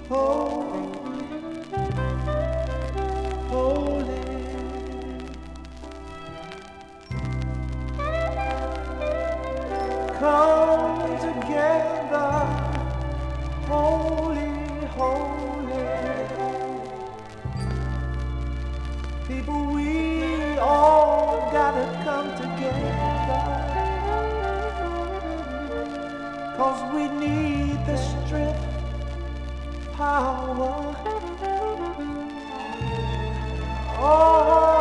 holy. Come together, holy, holy. People, we all gotta come together, 'cause we need the strength, power. Oh,